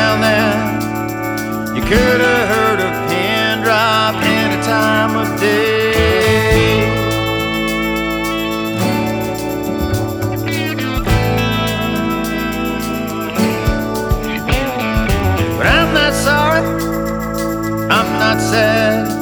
around that. You could have heard a pin drop any time of day.